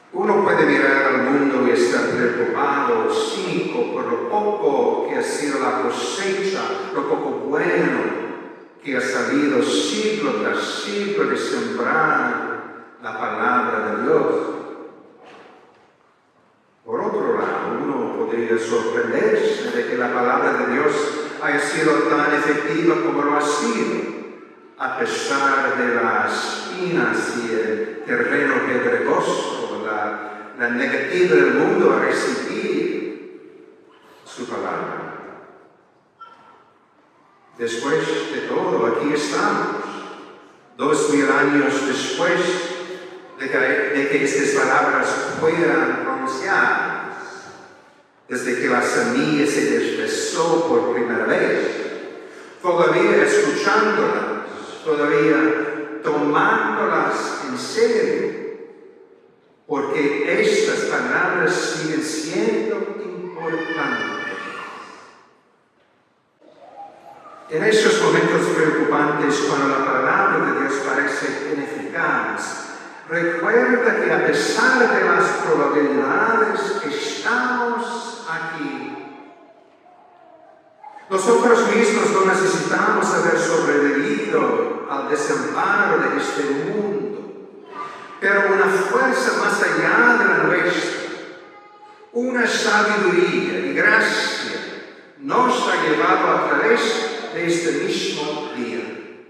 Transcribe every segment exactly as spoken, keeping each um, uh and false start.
Uno puede mirar al mundo y estar preocupado, cínico por lo poco que ha sido la cosecha, lo poco bueno que ha salido siglo tras siglo de sembrar la palabra de Dios. Por otro lado, uno podría sorprenderse de que la palabra de Dios haya sido tan efectiva como lo ha sido, a pesar de las espinas y el terreno pedregoso, la, la negativa del mundo a recibir su palabra. Después de todo, aquí estamos, dos mil años después de que, de que estas palabras fueran pronunciadas, desde que la semilla se desperezó por primera vez, todavía escuchándolas, todavía tomándolas en serio, porque estas palabras siguen siendo importantes. En esos momentos preocupantes, cuando la palabra de Dios parece ineficaz, recuerda que a pesar de las probabilidades, estamos aquí. Nosotros mismos no necesitamos haber sobrevivido al desamparo de este mundo, pero una fuerza más allá de la nuestra, una sabiduría y gracia nos ha llevado a través de este mismo día.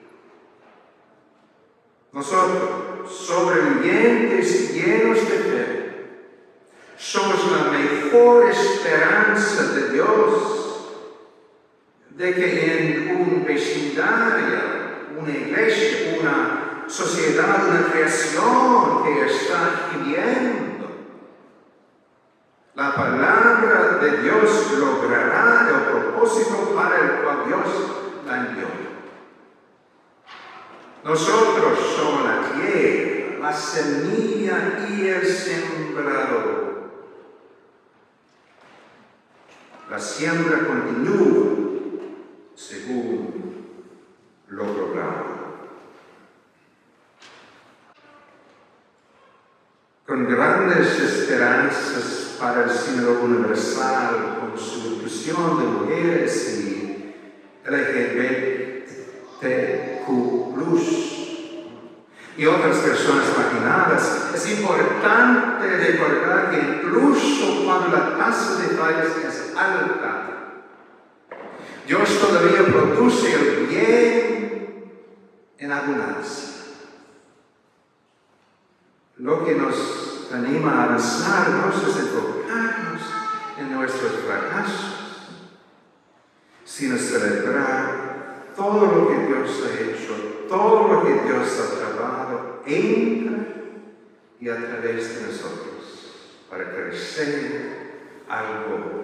Nosotros, sobrevivientes llenos de fe, somos la mejor esperanza de Dios de que en un vecindario, una iglesia, una sociedad, una creación que está viviendo, la palabra de Dios logrará el propósito para el cual Dios la envió. Nosotros somos la tierra, la semilla y el sembrador. La siembra continúa según lo programado. Con grandes esperanzas para el Sínodo Universal, con su inclusión de mujeres y L G B T Q plus, y otras personas marginadas, es importante recordar que incluso cuando la tasa de fallas es alta, Dios todavía produce el bien en abundancia. Lo que nos anima a avanzar no es enfocarnos en nuestros fracasos, sino celebrar todo lo que Dios ha hecho, todo lo que Dios ha trabajado entre y a través de nosotros, para crecer algo